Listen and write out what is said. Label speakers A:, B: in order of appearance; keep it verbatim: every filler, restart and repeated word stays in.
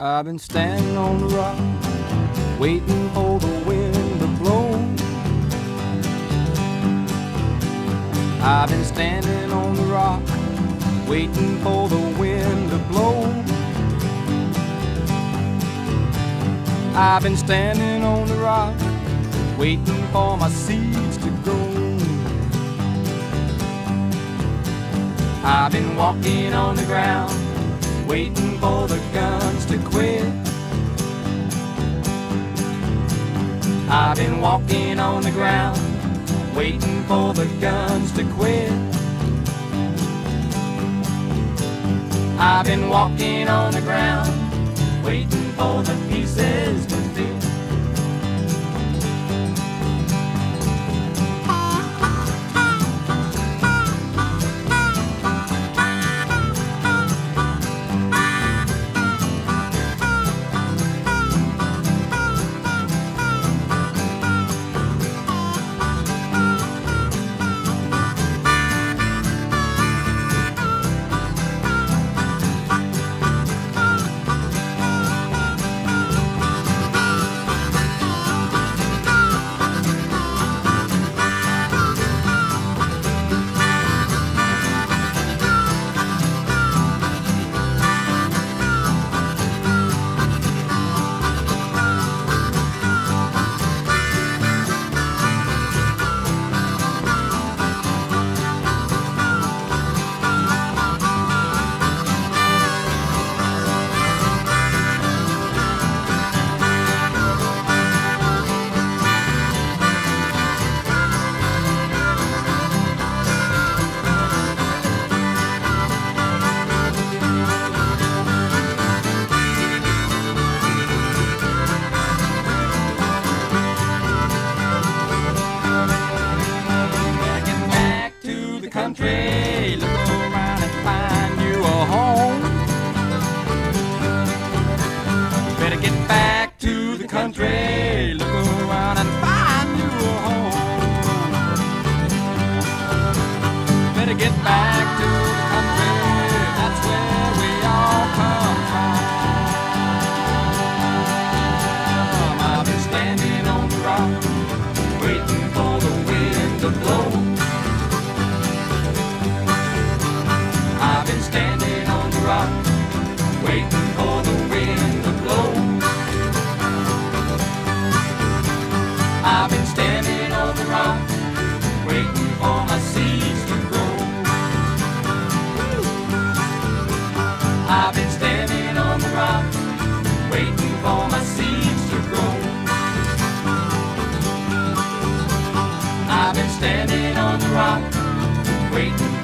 A: I've been standing on the rock, waiting for the wind to blow. I've been standing on the rock, waiting for the wind to blow. I've been standing on the rock, waiting for my seeds to grow. I've been walking on the ground, waiting for the guns to quit. I've been walking on the ground, waiting for the guns to quit. I've been walking on the ground, waiting for the pieces to fit. Country, look around and find you a home. Better get back to the country, look around and find you a home. Better get back to the country, that's where we all come from. I've been standing on the rock, waiting for the wind to blow. I've been standing on the rock, waiting for the wind to blow. I've been standing on the rock, waiting for my seeds to grow. I've been standing on the rock, waiting for my seeds to grow. I've been standing on the rock, waiting